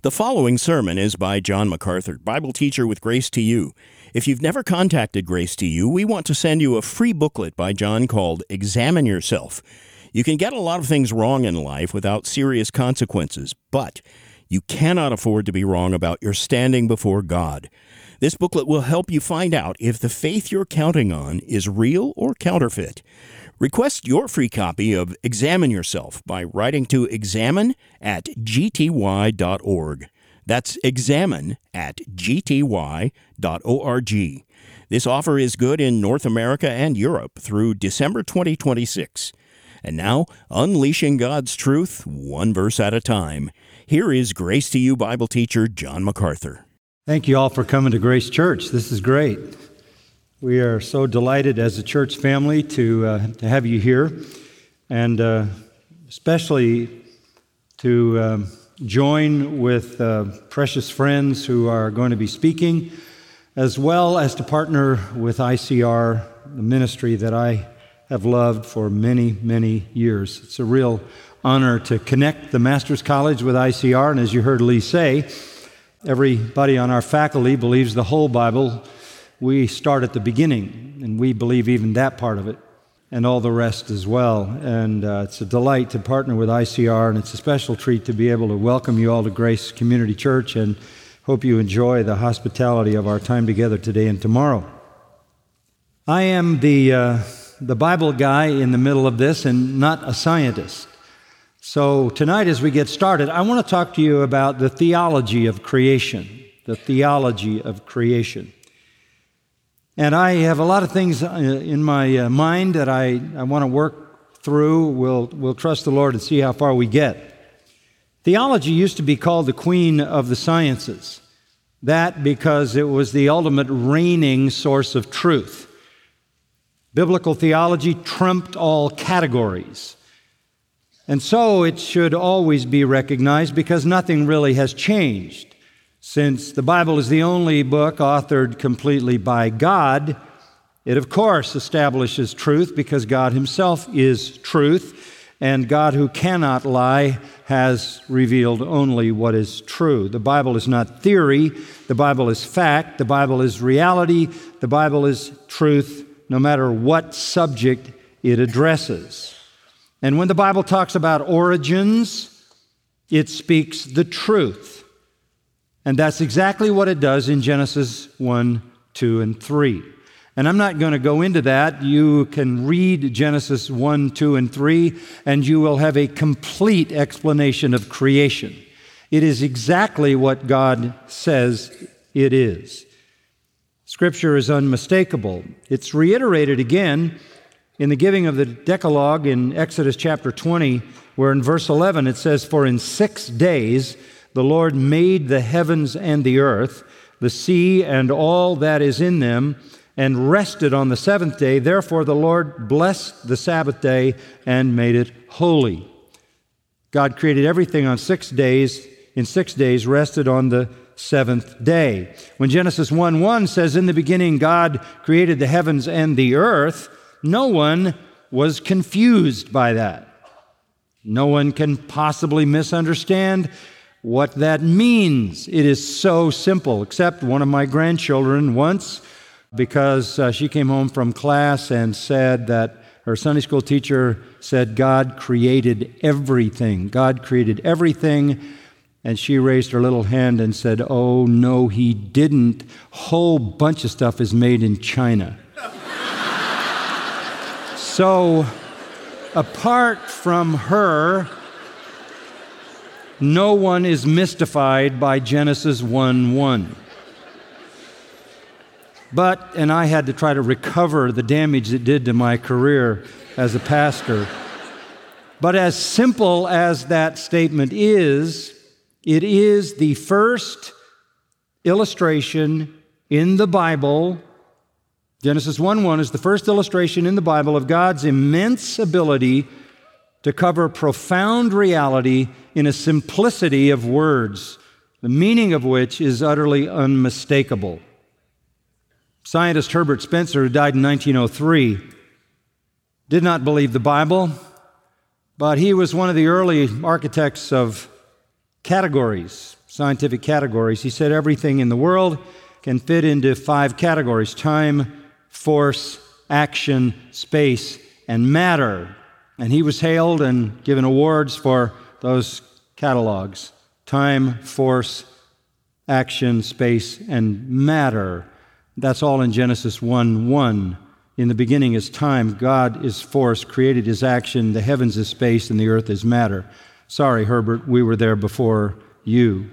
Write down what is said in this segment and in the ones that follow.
The following sermon is by John MacArthur, Bible teacher with Grace to You. If you've never contacted Grace to You, we want to send you a free booklet by John called Examine Yourself. You can get a lot of things wrong in life without serious consequences, but you cannot afford to be wrong about your standing before God. This booklet will help you find out if the faith you're counting on is real or counterfeit. Request your free copy of Examine Yourself by writing to examine@gty.org. That's examine@gty.org. This offer is good in North America and Europe through December 2026. And now, unleashing God's truth, one verse at a time. Here is Grace to You Bible teacher John MacArthur. Thank you all for coming to Grace Church. This is great. We are so delighted as a church family to have you here, and especially to join with precious friends who are going to be speaking, as well as to partner with ICR, the ministry that I have loved for many, many years. It's a real honor to connect the Master's College with ICR, and as you heard Lee say, everybody on our faculty believes the whole Bible. We start at the beginning, and we believe even that part of it, and all the rest as well. And it's a delight to partner with ICR, and it's a special treat to be able to welcome you all to Grace Community Church, and hope you enjoy the hospitality of our time together today and tomorrow. I am the Bible guy in the middle of this, and not a scientist. So tonight, as we get started, I want to talk to you about the theology of creation, the theology of creation. And I have a lot of things in my mind that I want to work through. We'll trust the Lord and see how far we get. Theology used to be called the queen of the sciences. That because it was the ultimate reigning source of truth. Biblical theology trumped all categories. And so it should always be recognized because nothing really has changed. Since the Bible is the only book authored completely by God, it of course establishes truth because God Himself is truth, and God who cannot lie has revealed only what is true. The Bible is not theory, the Bible is fact, the Bible is reality, the Bible is truth, no matter what subject it addresses. And when the Bible talks about origins, it speaks the truth. And that's exactly what it does in Genesis 1, 2, and 3. And I'm not going to go into that. You can read Genesis 1, 2, and 3, and you will have a complete explanation of creation. It is exactly what God says it is. Scripture is unmistakable. It's reiterated again in the giving of the Decalogue in Exodus chapter 20, where in verse 11 it says, "For in 6 days the Lord made the heavens and the earth, the sea and all that is in them, and rested on the seventh day. Therefore the Lord blessed the Sabbath day and made it holy." God created everything on 6 days. In 6 days, rested on the seventh day. When Genesis 1:1 says, "In the beginning God created the heavens and the earth," no one was confused by that. No one can possibly misunderstand what that means. It is so simple, except one of my grandchildren once, because she came home from class and said that her Sunday school teacher said God created everything. God created everything. And she raised her little hand and said, "Oh, no, He didn't. Whole bunch of stuff is made in China." So, apart from her, no one is mystified by Genesis 1:1. But, and I had to try to recover the damage it did to my career as a pastor. But as simple as that statement is, it is the first illustration in the Bible. Genesis 1:1 is the first illustration in the Bible of God's immense ability to cover profound reality in a simplicity of words, the meaning of which is utterly unmistakable. Scientist Herbert Spencer, who died in 1903, did not believe the Bible, but he was one of the early architects of categories, scientific categories. He said everything in the world can fit into 5 categories: time, force, action, space, and matter. And he was hailed and given awards for those catalogs: time, force, action, space, and matter. That's all in Genesis 1:1. In the beginning is time, God is force, created is action, the heavens is space, and the earth is matter. Sorry, Herbert, we were there before you.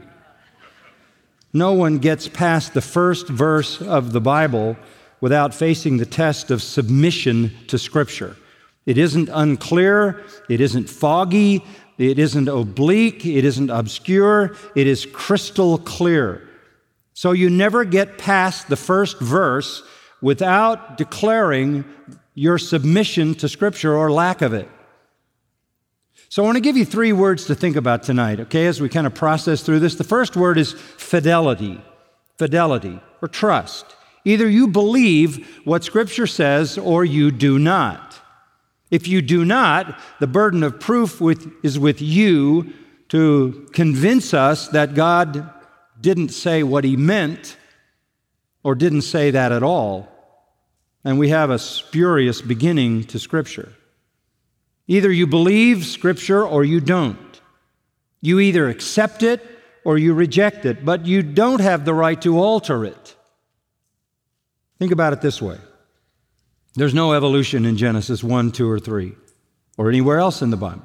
No one gets past the first verse of the Bible without facing the test of submission to Scripture. It isn't unclear, it isn't foggy, it isn't oblique, it isn't obscure, it is crystal clear. So you never get past the first verse without declaring your submission to Scripture or lack of it. So I want to give you 3 words to think about tonight, okay, as we kind of process through this. The first word is fidelity or trust. Either you believe what Scripture says or you do not. If you do not, the burden of proof is with you to convince us that God didn't say what He meant or didn't say that at all. And we have a spurious beginning to Scripture. Either you believe Scripture or you don't. You either accept it or you reject it, but you don't have the right to alter it. Think about it this way. There's no evolution in Genesis 1, 2, or 3, or anywhere else in the Bible.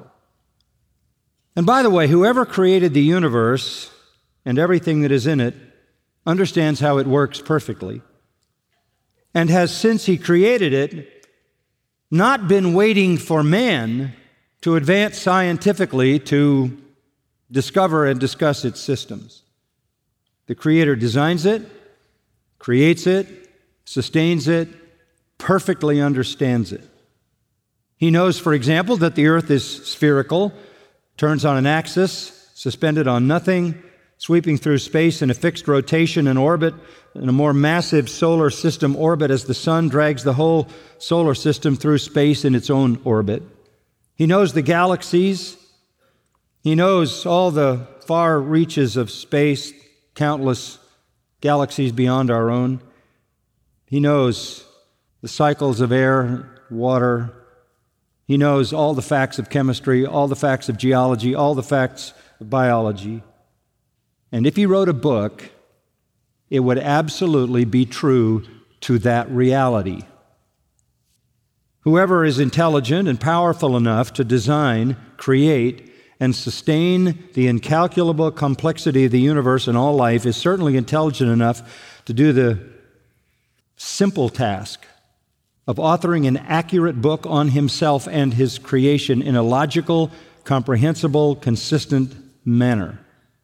And by the way, whoever created the universe and everything that is in it understands how it works perfectly, and has, since He created it, not been waiting for man to advance scientifically to discover and discuss its systems. The Creator designs it, creates it, sustains it, perfectly understands it. He knows, for example, that the earth is spherical, turns on an axis, suspended on nothing, sweeping through space in a fixed rotation and orbit, in a more massive solar system orbit as the sun drags the whole solar system through space in its own orbit. He knows the galaxies. He knows all the far reaches of space, countless galaxies beyond our own. He knows the cycles of air, water. He knows all the facts of chemistry, all the facts of geology, all the facts of biology. And if He wrote a book, it would absolutely be true to that reality. Whoever is intelligent and powerful enough to design, create, and sustain the incalculable complexity of the universe and all life is certainly intelligent enough to do the simple task of authoring an accurate book on himself and his creation in a logical, comprehensible, consistent manner.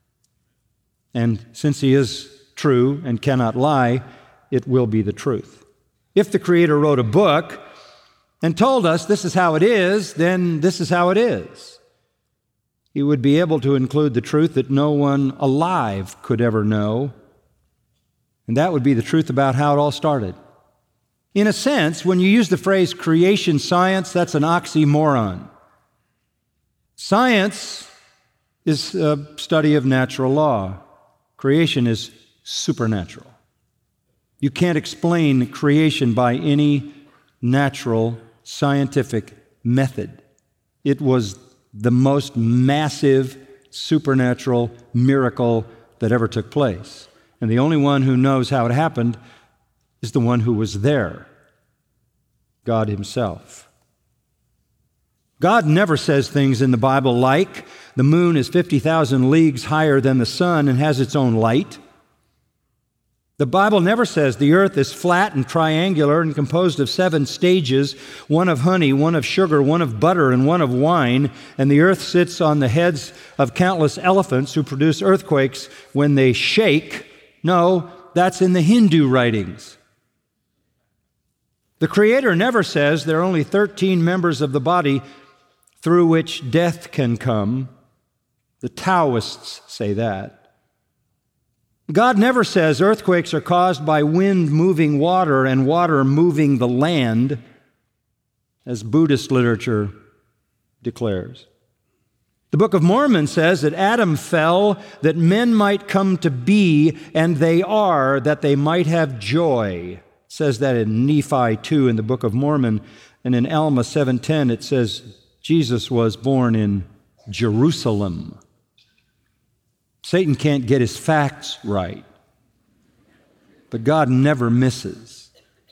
And since He is true and cannot lie, it will be the truth. If the Creator wrote a book and told us this is how it is, then this is how it is. He would be able to include the truth that no one alive could ever know, and that would be the truth about how it all started. In a sense, when you use the phrase creation science, that's an oxymoron. Science is a study of natural law. Creation is supernatural. You can't explain creation by any natural scientific method. It was the most massive supernatural miracle that ever took place. And the only one who knows how it happened is the one who was there, God Himself. God never says things in the Bible like, the moon is 50,000 leagues higher than the sun and has its own light. The Bible never says the earth is flat and triangular and composed of 7 stages, one of honey, one of sugar, one of butter, and one of wine, and the earth sits on the heads of countless elephants who produce earthquakes when they shake. No, that's in the Hindu writings. The Creator never says there are only 13 members of the body through which death can come. The Taoists say that. God never says earthquakes are caused by wind moving water and water moving the land, as Buddhist literature declares. The Book of Mormon says that Adam fell that men might come to be, and they are, that they might have joy. It says that in Nephi 2 in the Book of Mormon, and in Alma 7:10 it says Jesus was born in Jerusalem. Satan can't get his facts right, but God never misses.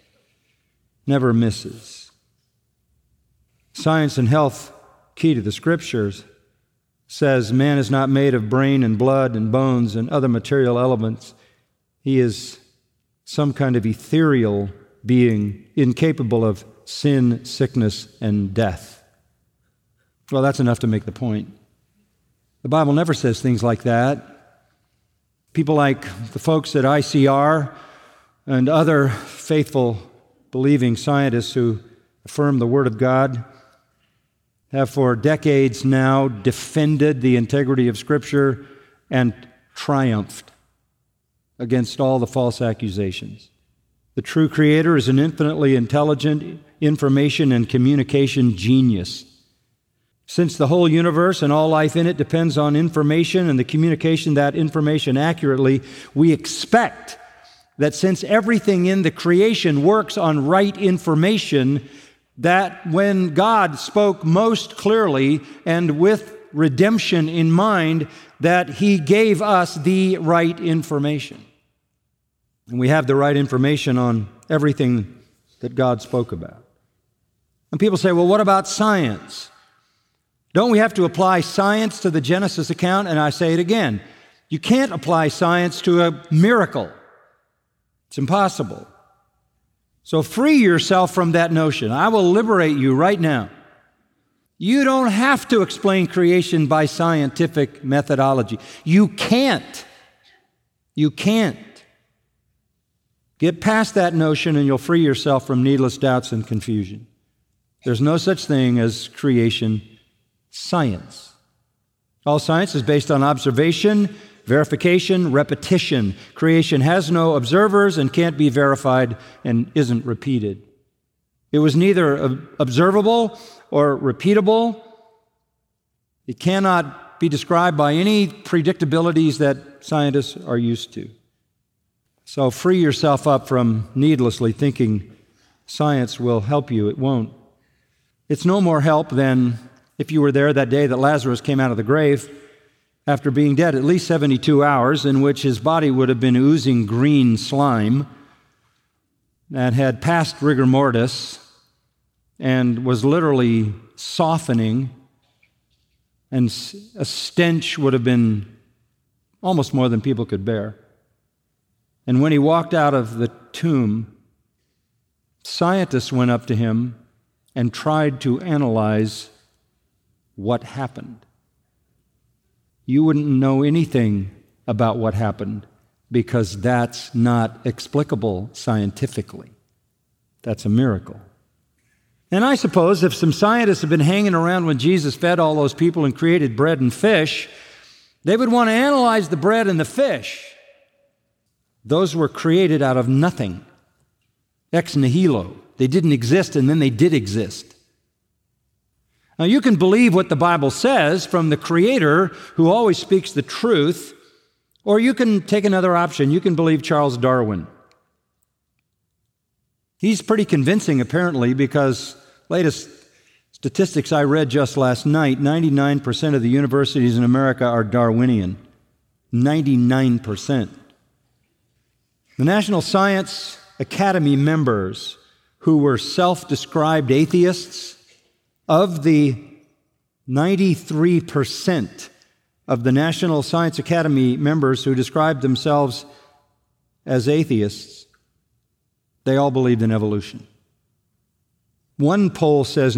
Never misses. Science and Health, Key to the Scriptures, says man is not made of brain and blood and bones and other material elements. He is some kind of ethereal being, incapable of sin, sickness, and death. Well, that's enough to make the point. The Bible never says things like that. People like the folks at ICR and other faithful, believing scientists who affirm the Word of God have for decades now defended the integrity of Scripture and triumphed against all the false accusations. The true Creator is an infinitely intelligent information and communication genius. Since the whole universe and all life in it depends on information and the communication of that information accurately, we expect that since everything in the creation works on right information, that when God spoke most clearly and with redemption in mind, that He gave us the right information. And we have the right information on everything that God spoke about. And people say, well, what about science? Don't we have to apply science to the Genesis account? And I say it again, you can't apply science to a miracle. It's impossible. So free yourself from that notion. I will liberate you right now. You don't have to explain creation by scientific methodology. You can't. You can't. Get past that notion and you'll free yourself from needless doubts and confusion. There's no such thing as creation science. All science is based on observation, verification, repetition. Creation has no observers and can't be verified and isn't repeated. It was neither observable or repeatable. It cannot be described by any predictabilities that scientists are used to. So free yourself up from needlessly thinking science will help you. It won't. It's no more help than if you were there that day that Lazarus came out of the grave after being dead at least 72 hours, in which his body would have been oozing green slime that had passed rigor mortis and was literally softening, and a stench would have been almost more than people could bear. And when he walked out of the tomb, scientists went up to him and tried to analyze what happened. You wouldn't know anything about what happened because that's not explicable scientifically. That's a miracle. And I suppose if some scientists had been hanging around when Jesus fed all those people and created bread and fish, they would want to analyze the bread and the fish. Those were created out of nothing, ex nihilo. They didn't exist and then they did exist. Now, you can believe what the Bible says from the Creator who always speaks the truth, or you can take another option. You can believe Charles Darwin. He's pretty convincing, apparently, because latest statistics I read just last night, 99% of the universities in America are Darwinian. 99%. The National Science Academy members who were self-described atheists, of the 93% of the National Science Academy members who described themselves as atheists, they all believed in evolution. One poll says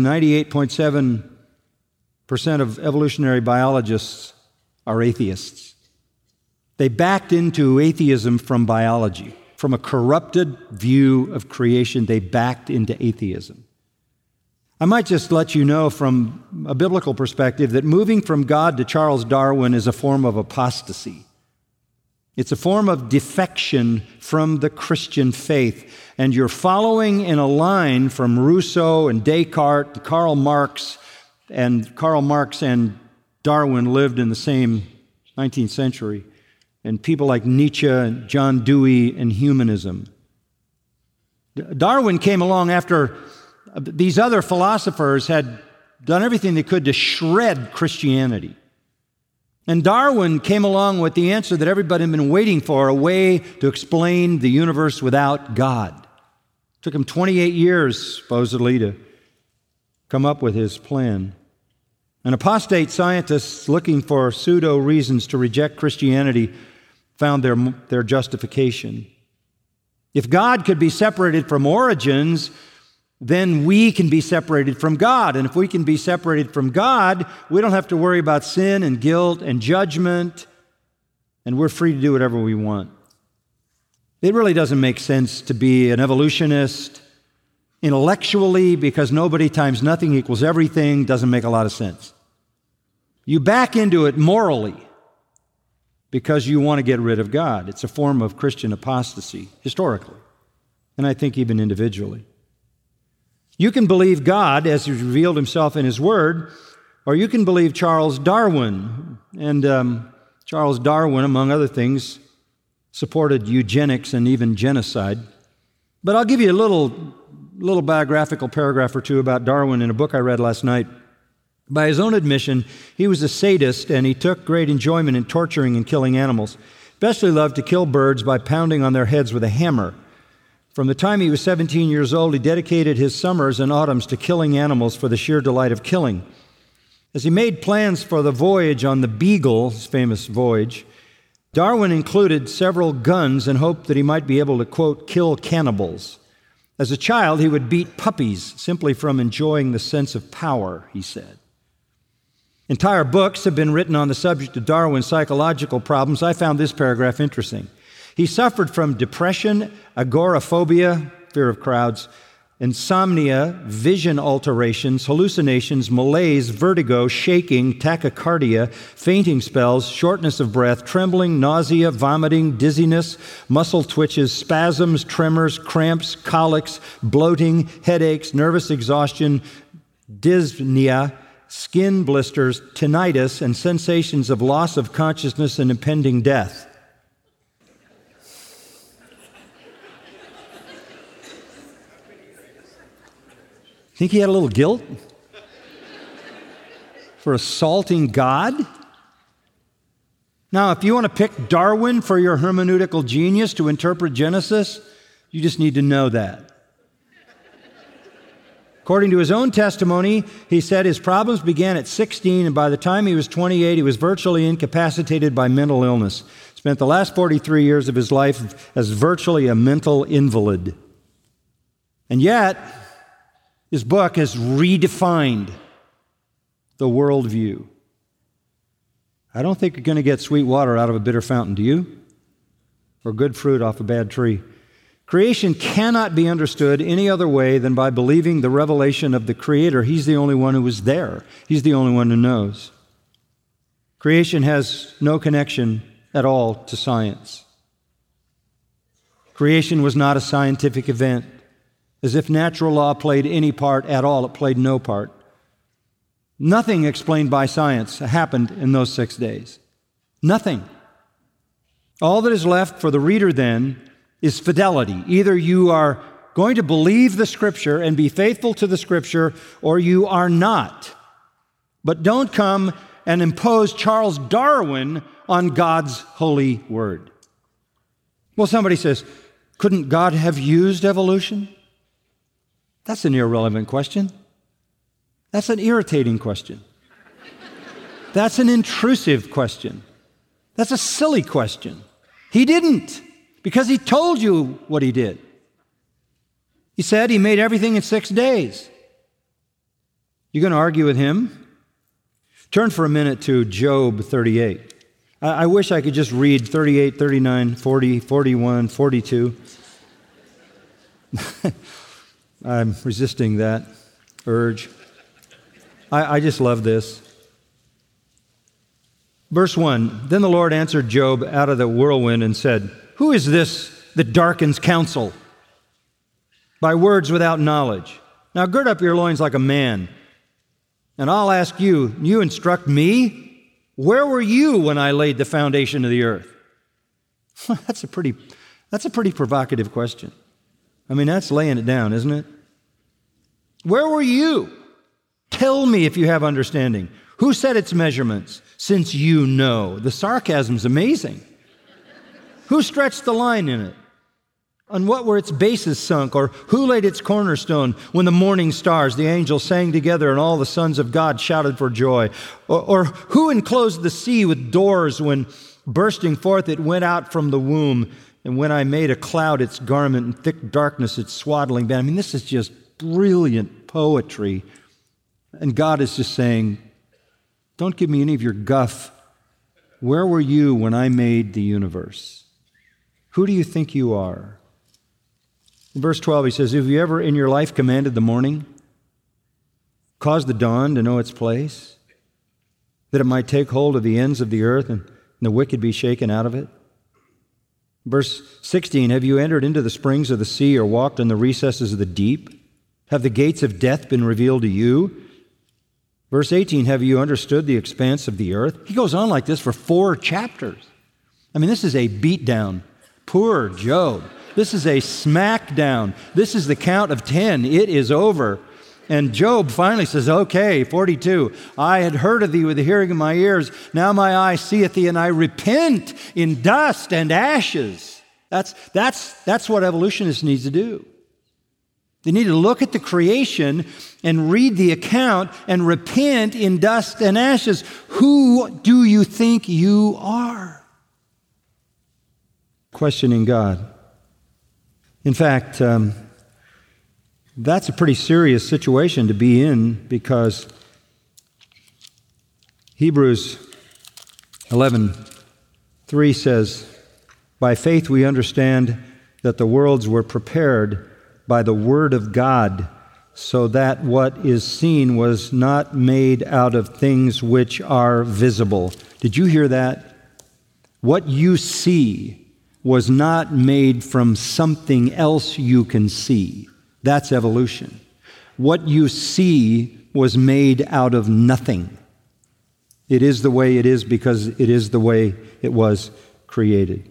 98.7% of evolutionary biologists are atheists. They backed into atheism from biology. From a corrupted view of creation, they backed into atheism. I might just let you know from a biblical perspective that moving from God to Charles Darwin is a form of apostasy. It's a form of defection from the Christian faith. And you're following in a line from Rousseau and Descartes, Karl Marx and Darwin lived in the same 19th century, and people like Nietzsche and John Dewey and humanism. Darwin came along after these other philosophers had done everything they could to shred Christianity. And Darwin came along with the answer that everybody had been waiting for, a way to explain the universe without God. It took him 28 years, supposedly, to come up with his plan. And apostate scientists looking for pseudo-reasons to reject Christianity found their justification. If God could be separated from origins, then we can be separated from God. And if we can be separated from God, we don't have to worry about sin and guilt and judgment, and we're free to do whatever we want. It really doesn't make sense to be an evolutionist intellectually, because nobody times nothing equals everything doesn't make a lot of sense. You back into it morally because you want to get rid of God. It's a form of Christian apostasy, historically, and I think even individually. You can believe God as He's revealed Himself in His Word, or you can believe Charles Darwin. And Charles Darwin, among other things, supported eugenics and even genocide. But I'll give you a little biographical paragraph or two about Darwin in a book I read last night. By his own admission, he was a sadist, and he took great enjoyment in torturing and killing animals. Especially loved to kill birds by pounding on their heads with a hammer. From the time he was 17 years old, he dedicated his summers and autumns to killing animals for the sheer delight of killing. As he made plans for the voyage on the Beagle, his famous voyage, Darwin included several guns and hoped that he might be able to, quote, kill cannibals. As a child, he would beat puppies simply from enjoying the sense of power, he said. Entire books have been written on the subject of Darwin's psychological problems. I found this paragraph interesting. He suffered from depression, agoraphobia, fear of crowds, insomnia, vision alterations, hallucinations, malaise, vertigo, shaking, tachycardia, fainting spells, shortness of breath, trembling, nausea, vomiting, dizziness, muscle twitches, spasms, tremors, cramps, colics, bloating, headaches, nervous exhaustion, dyspnea, skin blisters, tinnitus, and sensations of loss of consciousness and impending death. Think he had a little guilt for assaulting God? Now, if you want to pick Darwin for your hermeneutical genius to interpret Genesis, you just need to know that. According to his own testimony, he said his problems began at 16, and by the time he was 28, he was virtually incapacitated by mental illness. Spent the last 43 years of his life as virtually a mental invalid. And yet, his book has redefined the worldview. I don't think you're going to get sweet water out of a bitter fountain, do you? Or good fruit off a bad tree. Creation cannot be understood any other way than by believing the revelation of the Creator. He's the only one who was there. He's the only one who knows. Creation has no connection at all to science. Creation was not a scientific event. As if natural law played any part at all, it played no part. Nothing explained by science happened in those 6 days. Nothing. All that is left for the reader then is fidelity. Either you are going to believe the Scripture and be faithful to the Scripture, or you are not. But don't come and impose Charles Darwin on God's holy word. Well, somebody says, couldn't God have used evolution? That's an irrelevant question. That's an irritating question. That's an intrusive question. That's a silly question. He didn't, because He told you what He did. He said He made everything in 6 days. You going to argue with Him? Turn for a minute to Job 38. I wish I could just read 38, 39, 40, 41, 42. I'm resisting that urge. I just love this. Verse 1, Then the Lord answered Job out of the whirlwind and said, Who is this that darkens counsel by words without knowledge? Now gird up your loins like a man, and I'll ask you, you instruct me? Where were you when I laid the foundation of the earth? That's a pretty provocative question. I mean, that's laying it down, isn't it? Where were you? Tell me if you have understanding. Who set its measurements, since you know? The sarcasm's amazing. Who stretched the line in it? On what were its bases sunk? Or who laid its cornerstone when the morning stars, the angels sang together and all the sons of God shouted for joy? Or who enclosed the sea with doors when bursting forth it went out from the womb? And when I made a cloud its garment and thick darkness its swaddling band. I mean, this is just brilliant poetry. And God is just saying, don't give me any of your guff. Where were you when I made the universe? Who do you think you are? In verse 12, he says, have you ever in your life commanded the morning, caused the dawn to know its place, that it might take hold of the ends of the earth and the wicked be shaken out of it? Verse 16, have you entered into the springs of the sea or walked in the recesses of the deep? Have the gates of death been revealed to you? Verse 18, have you understood the expanse of the earth? He goes on like this for 4 chapters. I mean, this is a beatdown. Poor Job. This is a smackdown. This is the count of 10. It is over. And Job finally says, okay, 42, I had heard of thee with the hearing of my ears. Now my eye seeth thee, and I repent in dust and ashes. That's what evolutionists need to do. They need to look at the creation and read the account and repent in dust and ashes. Who do you think you are? Questioning God. In fact, that's a pretty serious situation to be in, because Hebrews 11:3 says, by faith we understand that the worlds were prepared by the word of God, so that what is seen was not made out of things which are visible. Did you hear that? What you see was not made from something else you can see. That's evolution. What you see was made out of nothing. It is the way it is because it is the way it was created.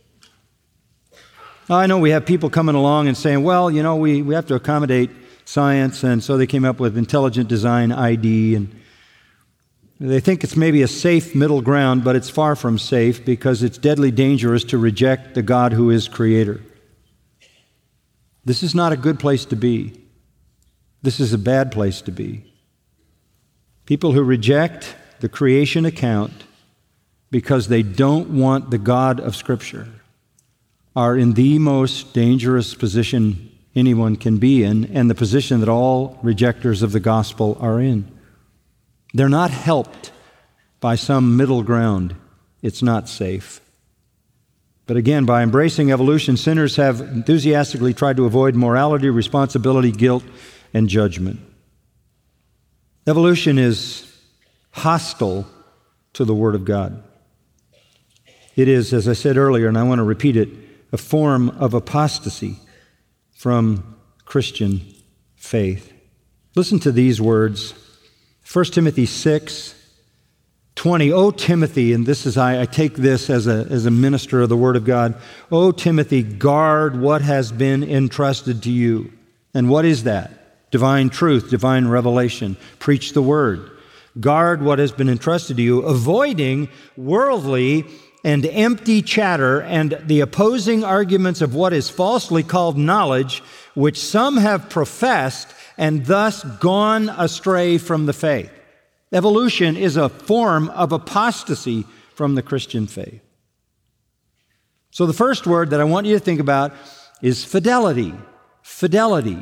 I know we have people coming along and saying, well, you know, we have to accommodate science, and so they came up with intelligent design ID, and they think it's maybe a safe middle ground, but it's far from safe because it's deadly dangerous to reject the God who is creator. This is not a good place to be. This is a bad place to be. People who reject the creation account because they don't want the God of Scripture are in the most dangerous position anyone can be in, and the position that all rejectors of the gospel are in. They're not helped by some middle ground. It's not safe. But again, by embracing evolution, sinners have enthusiastically tried to avoid morality, responsibility, guilt, and judgment. Evolution is hostile to the Word of God. It is, as I said earlier, and I want to repeat it, a form of apostasy from Christian faith. Listen to these words. 1 Timothy 6:20. O Timothy, and this is I take this as a minister of the Word of God. O Timothy, guard what has been entrusted to you. And what is that? Divine truth, divine revelation. Preach the Word. Guard what has been entrusted to you, avoiding worldly and empty chatter and the opposing arguments of what is falsely called knowledge, which some have professed and thus gone astray from the faith. Evolution is a form of apostasy from the Christian faith. So the first word that I want you to think about is fidelity. Fidelity.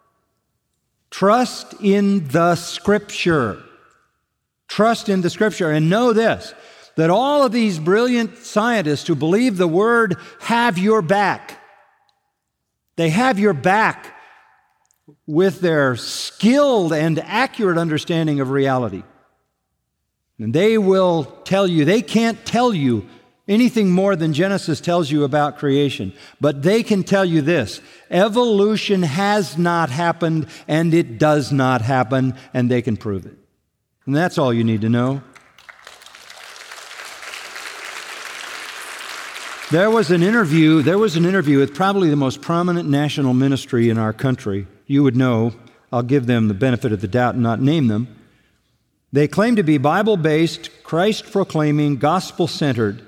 Trust in the Scripture. Trust in the Scripture. And know this, that all of these brilliant scientists who believe the Word have your back. They have your back with their skilled and accurate understanding of reality. And they will tell you, they can't tell you anything more than Genesis tells you about creation, but they can tell you this: evolution has not happened, and it does not happen, and they can prove it. And that's all you need to know. There was an interview with probably the most prominent national ministry in our country. You would know. I'll give them the benefit of the doubt and not name them. They claim to be Bible-based, Christ-proclaiming, gospel-centered.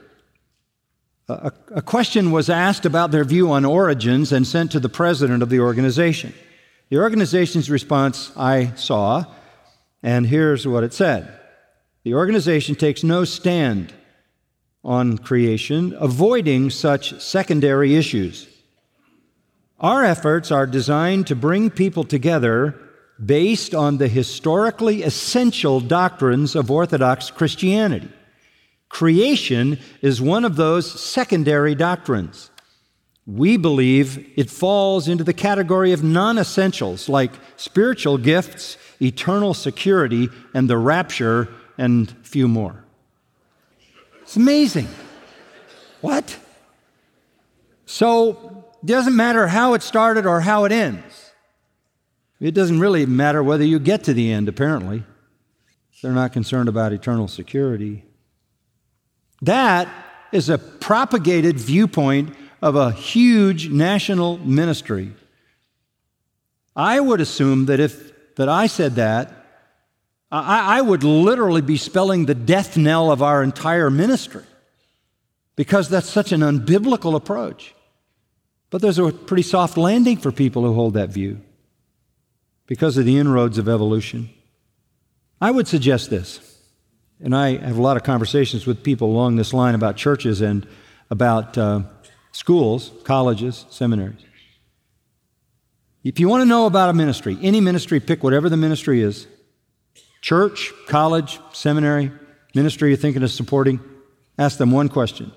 A question was asked about their view on origins and sent to the president of the organization. The organization's response I saw, and here's what it said. The organization takes no stand on creation, avoiding such secondary issues. Our efforts are designed to bring people together based on the historically essential doctrines of Orthodox Christianity. Creation is one of those secondary doctrines. We believe it falls into the category of non-essentials like spiritual gifts, eternal security, and the rapture, and a few more. It's amazing. What? So, it doesn't matter how it started or how it ends. It doesn't really matter whether you get to the end, apparently. They're not concerned about eternal security. That is a propagated viewpoint of a huge national ministry. I would assume that if I said that, I would literally be spelling the death knell of our entire ministry, because that's such an unbiblical approach. But there's a pretty soft landing for people who hold that view because of the inroads of evolution. I would suggest this, and I have a lot of conversations with people along this line about churches and about schools, colleges, seminaries. If you want to know about a ministry, any ministry, pick whatever the ministry is, church, college, seminary, ministry you're thinking of supporting, ask them one question.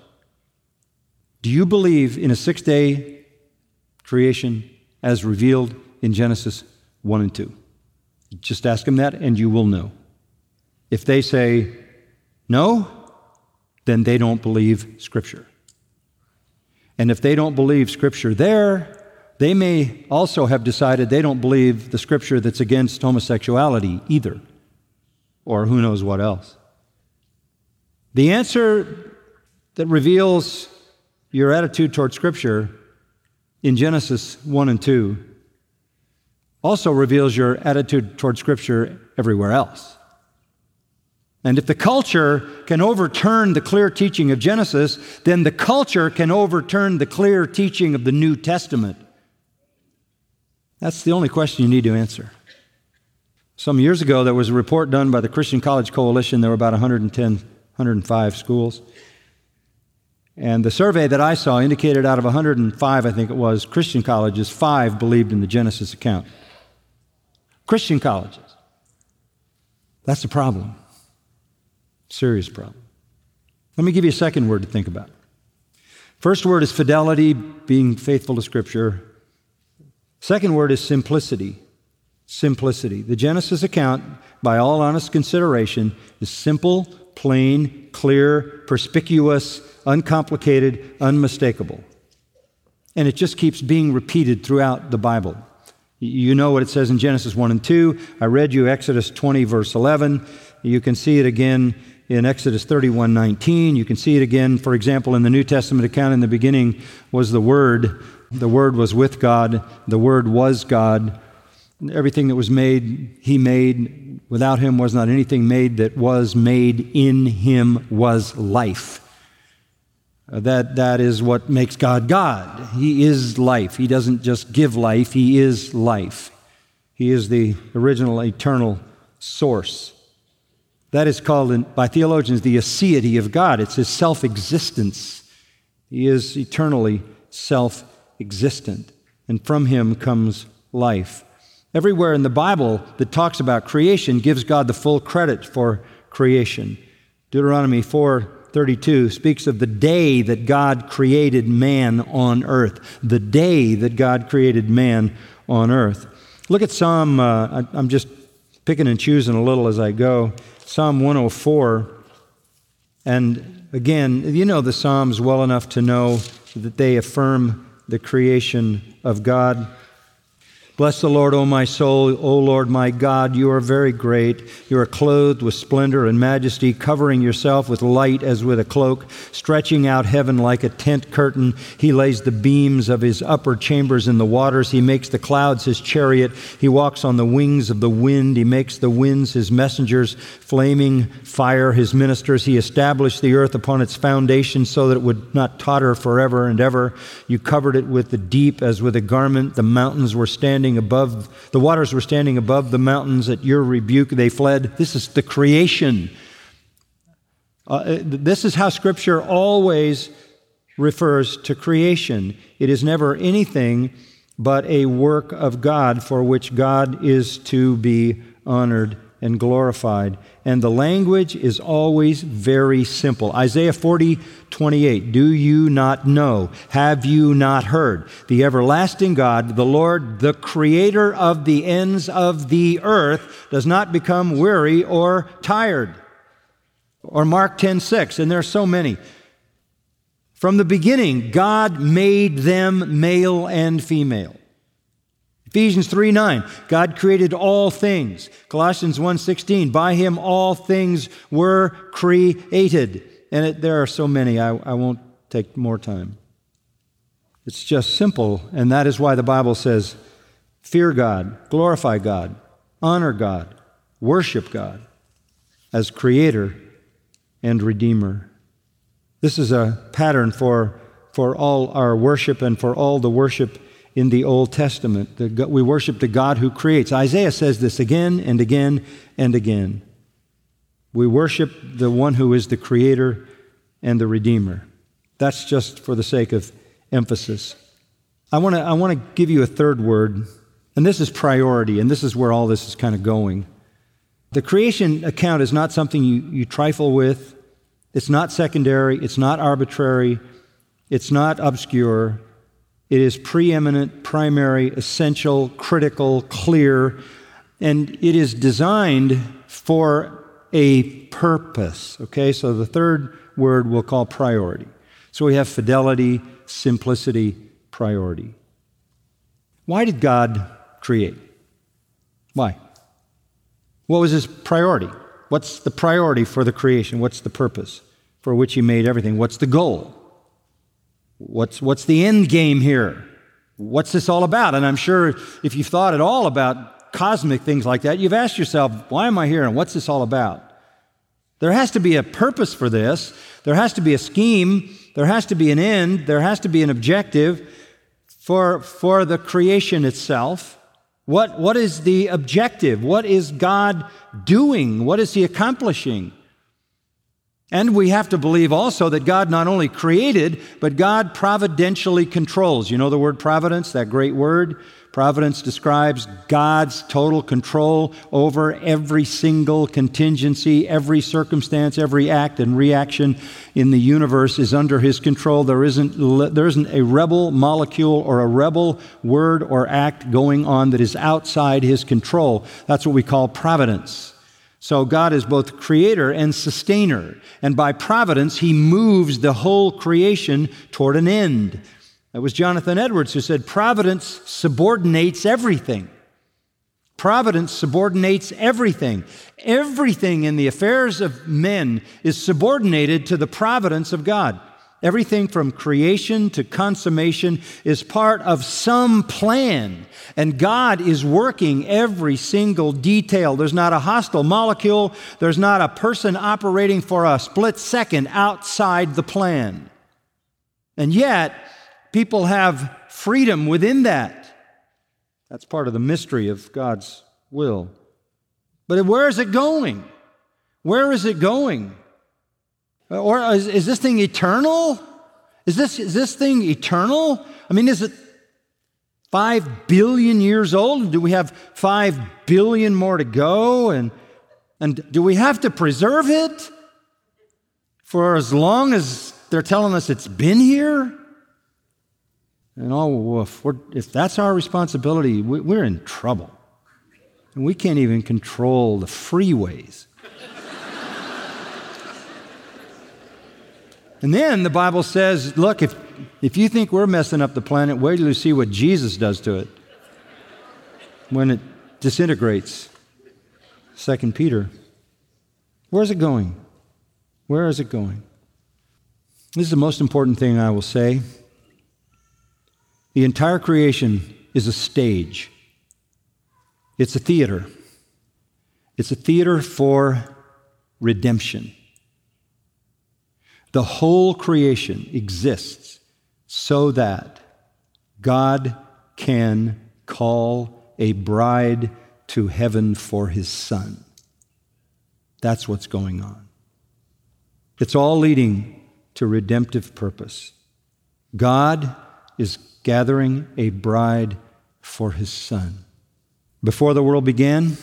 Do you believe in a 6-day creation as revealed in Genesis 1 and 2? Just ask them that and you will know. If they say no, then they don't believe Scripture. And if they don't believe Scripture there, they may also have decided they don't believe the Scripture that's against homosexuality either, or who knows what else. The answer that reveals your attitude toward Scripture in Genesis 1 and 2 also reveals your attitude toward Scripture everywhere else. And if the culture can overturn the clear teaching of Genesis, then the culture can overturn the clear teaching of the New Testament. That's the only question you need to answer. Some years ago, there was a report done by the Christian College Coalition. There were about 105 schools. And the survey that I saw indicated out of 105, I think it was, Christian colleges, 5 believed in the Genesis account. Christian colleges. That's a problem. Serious problem. Let me give you a second word to think about. First word is fidelity, being faithful to Scripture. Second word is simplicity. Simplicity. The Genesis account, by all honest consideration, is simple, plain, clear, perspicuous, uncomplicated, unmistakable. And it just keeps being repeated throughout the Bible. You know what it says in Genesis 1 and 2. I read you Exodus 20, verse 11. You can see it again in Exodus 31:19. You can see it again, for example, in the New Testament account. In the beginning was the Word. The Word was with God. The Word was God. Everything that was made, He made. Without Him was not anything made that was made. In Him was life. That is what makes God God. He is life. He doesn't just give life. He is life. He is the original eternal source. That is called by theologians the aseity of God. It's His self-existence. He is eternally self-existent, and from Him comes life. Everywhere in the Bible that talks about creation gives God the full credit for creation. Deuteronomy 4:32 speaks of the day that God created man on earth. The day that God created man on earth. Look at Psalm, I'm just picking and choosing a little as I go. Psalm 104. And again, you know the Psalms well enough to know that they affirm the creation of God. Bless the Lord, O my soul. O Lord my God, you are very great. You are clothed with splendor and majesty, covering yourself with light as with a cloak, stretching out heaven like a tent curtain. He lays the beams of his upper chambers in the waters. He makes the clouds his chariot. He walks on the wings of the wind. He makes the winds his messengers, flaming fire his ministers. He established the earth upon its foundation so that it would not totter forever and ever. You covered it with the deep as with a garment. The mountains were standing above, the waters were standing above the mountains. At your rebuke they fled. This is the creation. This is how Scripture always refers to creation. It is never anything but a work of God for which God is to be honored and glorified. And the language is always very simple. Isaiah 40:28, do you not know? Have you not heard? The everlasting God, the Lord, the creator of the ends of the earth, does not become weary or tired. Or Mark 10:6, and there are so many. From the beginning, God made them male and female. Ephesians 3:9, God created all things. Colossians 1:16, by him all things were created. And there are so many, I won't take more time. It's just simple, and that is why the Bible says, fear God, glorify God, honor God, worship God as Creator and Redeemer. This is a pattern for all our worship and for all the worship in the Old Testament. We worship the God who creates. Isaiah says this again and again and again. We worship the one who is the Creator and the Redeemer. That's just for the sake of emphasis. I want to give you a third word, and this is priority, and this is where all this is kind of going. The creation account is not something you trifle with. It's not secondary. It's not arbitrary. It's not obscure. It is preeminent, primary, essential, critical, clear, and it is designed for a purpose. Okay, so the third word we'll call priority. So we have fidelity, simplicity, priority. Why did God create? Why? What was his priority? What's the priority for the creation? What's the purpose for which he made everything? What's the goal? What's the end game here? What's this all about? And I'm sure if you've thought at all about cosmic things like that, you've asked yourself, why am I here and what's this all about? There has to be a purpose for this. There has to be a scheme. There has to be an end. There has to be an objective for the creation itself. What is the objective? What is God doing? What is he accomplishing? And we have to believe also that God not only created, but God providentially controls. You know the word providence, that great word? Providence describes God's total control over every single contingency, every circumstance, every act and reaction in the universe is under his control. There isn't a rebel molecule or a rebel word or act going on that is outside his control. That's what we call providence. So God is both creator and sustainer. And by providence, he moves the whole creation toward an end. That was Jonathan Edwards who said, providence subordinates everything. Providence subordinates everything. Everything in the affairs of men is subordinated to the providence of God. Everything from creation to consummation is part of some plan, and God is working every single detail. There's not a hostile molecule. There's not a person operating for a split second outside the plan. And yet, people have freedom within that. That's part of the mystery of God's will. But where is it going? Where is it going? Or is this thing eternal? Is this thing eternal? I mean, is it 5 billion years old? Do we have 5 billion more to go? And do we have to preserve it for as long as they're telling us it's been here? And if that's our responsibility, we're in trouble. And we can't even control the freeways. And then the Bible says, look, if you think we're messing up the planet, wait till you see what Jesus does to it. when it disintegrates? 2 Peter. Where's it going? Where is it going? This is the most important thing I will say. The entire creation is a stage. It's a theater. It's a theater for redemption. The whole creation exists so that God can call a bride to heaven for his Son. That's what's going on. It's all leading to redemptive purpose. God is gathering a bride for his Son. Before the world began,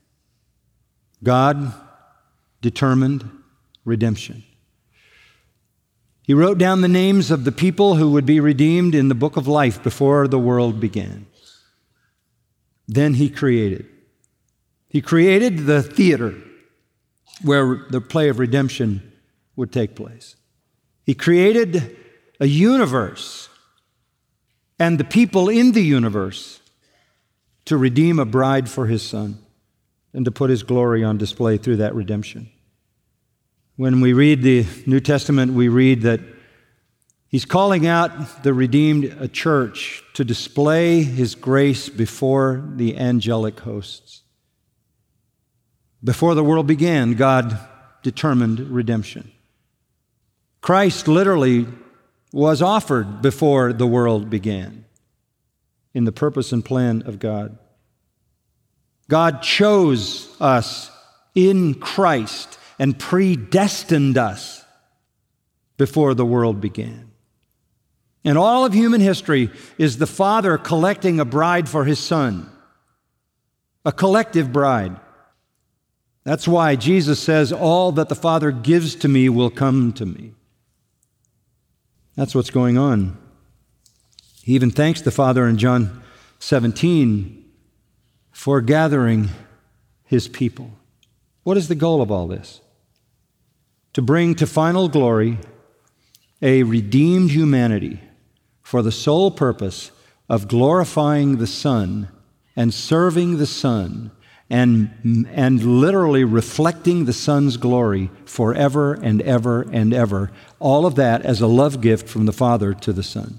God determined redemption. He wrote down the names of the people who would be redeemed in the book of life before the world began. Then he created. He created the theater where the play of redemption would take place. He created a universe and the people in the universe to redeem a bride for his Son and to put his glory on display through that redemption. When we read the New Testament, we read that he's calling out the redeemed a church to display his grace before the angelic hosts. Before the world began, God determined redemption. Christ literally was offered before the world began in the purpose and plan of God. God chose us in Christ and predestined us before the world began. And all of human history is the Father collecting a bride for his Son, a collective bride. That's why Jesus says, all that the Father gives to me will come to me. That's what's going on. He even thanks the Father in John 17 for gathering his people. What is the goal of all this? To bring to final glory a redeemed humanity for the sole purpose of glorifying the Son and serving the Son and literally reflecting the Son's glory forever and ever and ever. All of that as a love gift from the Father to the Son.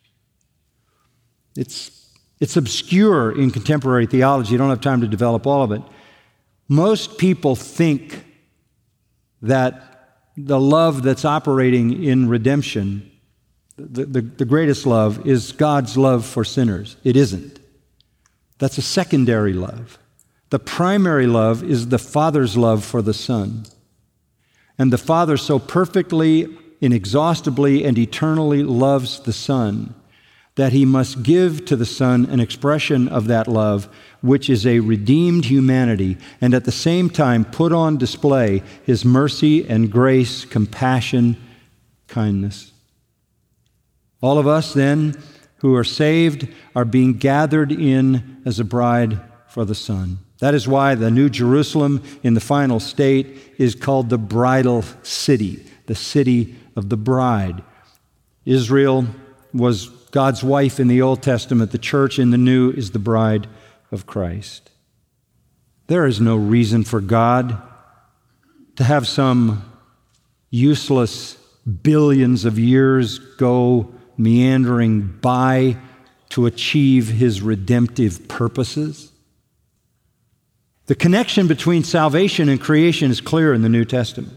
It's obscure in contemporary theology. You don't have time to develop all of it. Most people think that the love that's operating in redemption, the greatest love, is God's love for sinners. It isn't. That's a secondary love. The primary love is the Father's love for the Son. And the Father so perfectly, inexhaustibly, and eternally loves the Son that he must give to the Son an expression of that love, which is a redeemed humanity, and at the same time put on display his mercy and grace, compassion, kindness. All of us then who are saved are being gathered in as a bride for the Son. That is why the New Jerusalem in the final state is called the bridal city, the city of the bride. Israel was God's wife in the Old Testament. The church in the New is the bride of Christ. There is no reason for God to have some useless billions of years go meandering by to achieve his redemptive purposes. The connection between salvation and creation is clear in the New Testament.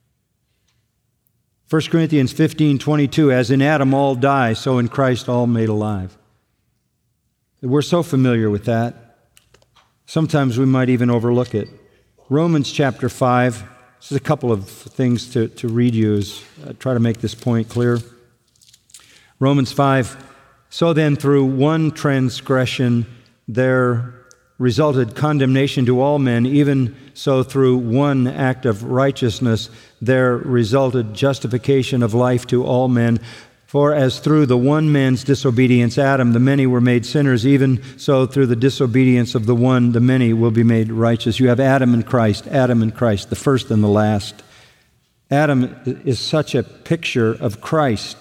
1 Corinthians 15:22, as in Adam all die, so in Christ all made alive. We're so familiar with that. Sometimes we might even overlook it. Romans chapter 5, this is a couple of things to read you as I try to make this point clear. Romans 5, so then through one transgression there resulted condemnation to all men, even so through one act of righteousness there resulted justification of life to all men. For as through the one man's disobedience, Adam, the many were made sinners, even so through the disobedience of the one, the many will be made righteous. You have Adam and Christ, the first and the last. Adam is such a picture of Christ.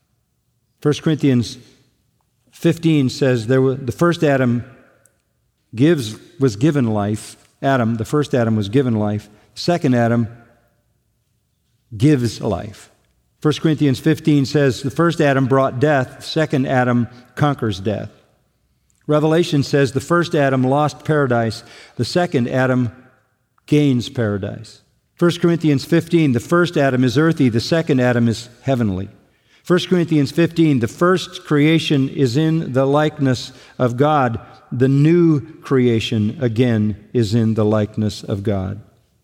1 Corinthians 15 says the first Adam was given life. Adam, the first Adam, was given life. The second Adam gives life. 1 Corinthians 15 says the first Adam brought death, the second Adam conquers death. Revelation says the first Adam lost paradise, the second Adam gains paradise. 1 Corinthians 15, the first Adam is earthy, the second Adam is heavenly. 1 Corinthians 15, the first creation is in the likeness of God. The new creation, again, is in the likeness of God.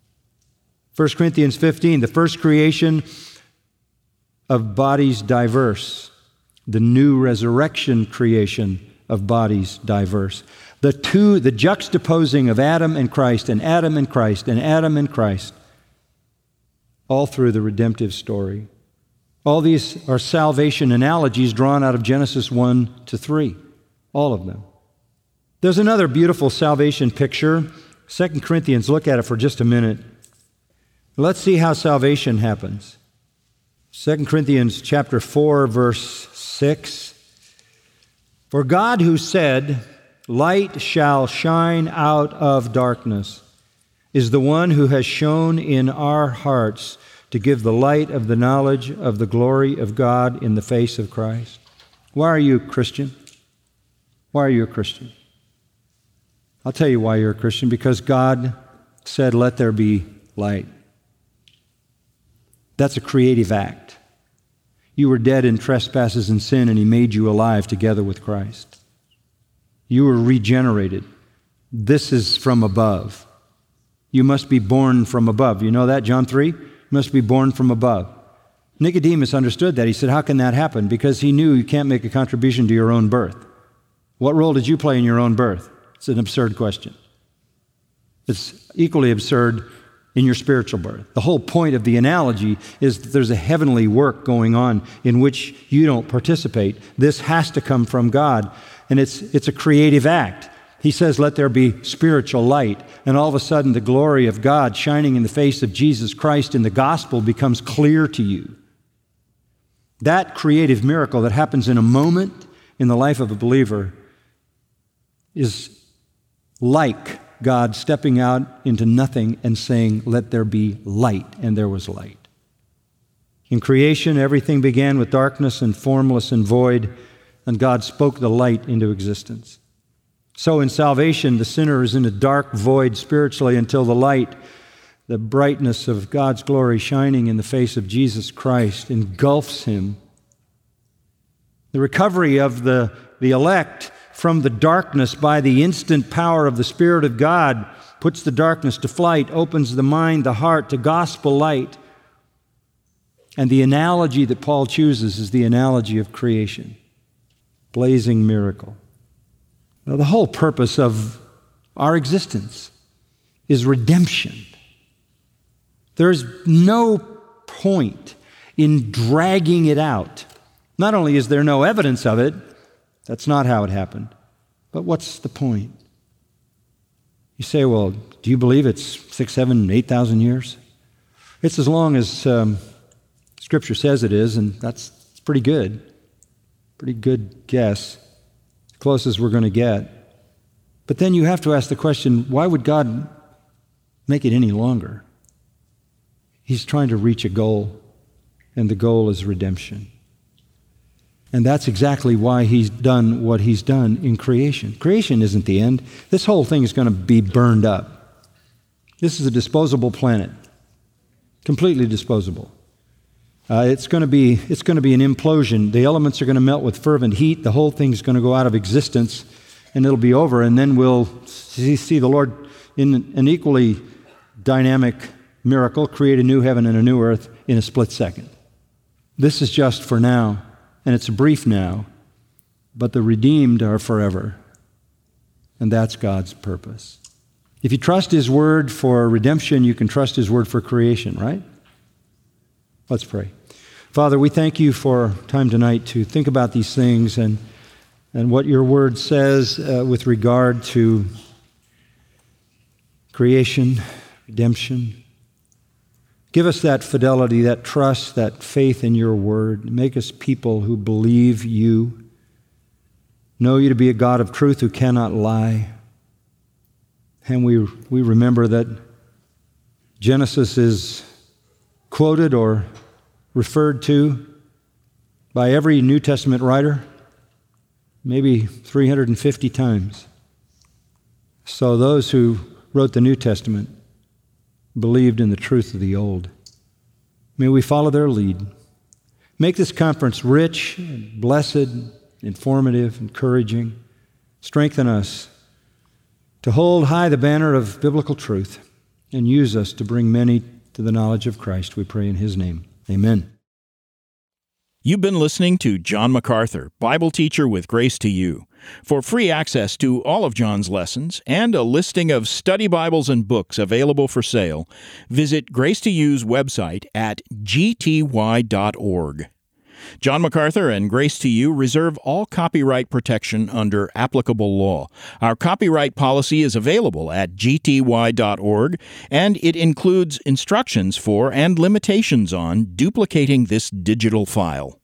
1 Corinthians 15, the first creation of bodies diverse. The new resurrection creation of bodies diverse. The juxtaposing of Adam and Christ and Adam and Christ and Adam and Christ, all through the redemptive story. All these are salvation analogies drawn out of Genesis 1 to 3, all of them. There's another beautiful salvation picture. 2 Corinthians, look at it for just a minute. Let's see how salvation happens. 2 Corinthians chapter 4, verse 6. For God who said, "Light shall shine out of darkness," is the one who has shone in our hearts to give the light of the knowledge of the glory of God in the face of Christ. Why are you a Christian? Why are you a Christian? I'll tell you why you're a Christian. Because God said, "Let there be light." That's a creative act. You were dead in trespasses and sin, and He made you alive together with Christ. You were regenerated. This is from above. You must be born from above. You know that, John 3? You must be born from above. Nicodemus understood that. He said, how can that happen? Because he knew you can't make a contribution to your own birth. What role did you play in your own birth? It's an absurd question. It's equally absurd in your spiritual birth. The whole point of the analogy is that there's a heavenly work going on in which you don't participate. This has to come from God, and it's a creative act. He says, let there be spiritual light, and all of a sudden the glory of God shining in the face of Jesus Christ in the gospel becomes clear to you. That creative miracle that happens in a moment in the life of a believer is like God stepping out into nothing and saying, let there be light, and there was light. In creation, everything began with darkness and formless and void, and God spoke the light into existence. So in salvation, the sinner is in a dark void spiritually until the light, the brightness of God's glory shining in the face of Jesus Christ engulfs him. The recovery of the elect from the darkness by the instant power of the Spirit of God puts the darkness to flight, opens the mind, the heart to gospel light. And the analogy that Paul chooses is the analogy of creation. Blazing miracle. Now, the whole purpose of our existence is redemption. There's no point in dragging it out. Not only is there no evidence of it, that's not how it happened, but what's the point? You say, well, do you believe it's 6,000, 7,000, 8,000 years? It's as long as Scripture says it is, and that's pretty good. Pretty good guess. Closest we're going to get. But then you have to ask the question, why would God make it any longer? He's trying to reach a goal, and the goal is redemption. And that's exactly why He's done what He's done in creation. Creation isn't the end. This whole thing is going to be burned up. This is a disposable planet, completely disposable. It's going to be an implosion. The elements are going to melt with fervent heat. The whole thing's going to go out of existence, and it'll be over. And then we'll see the Lord in an equally dynamic miracle create a new heaven and a new earth in a split second. This is just for now, and it's a brief now, but the redeemed are forever, and that's God's purpose. If you trust His word for redemption, you can trust His word for creation, right? Let's pray. Father, we thank You for time tonight to think about these things and what Your word says with regard to creation, redemption. Give us that fidelity, that trust, that faith in Your word. Make us people who believe You, know You to be a God of truth who cannot lie, And we remember that Genesis is quoted or referred to by every New Testament writer maybe 350 times. So those who wrote the New Testament believed in the truth of the Old. May we follow their lead. Make this conference rich, blessed, informative, encouraging. Strengthen us to hold high the banner of biblical truth and use us to bring many to the knowledge of Christ. We pray in His name. Amen. You've been listening to John MacArthur, Bible teacher with Grace to You. For free access to all of John's lessons and a listing of study Bibles and books available for sale, visit Grace to You's website at gty.org. John MacArthur and Grace to You reserve all copyright protection under applicable law. Our copyright policy is available at gty.org, and it includes instructions for and limitations on duplicating this digital file.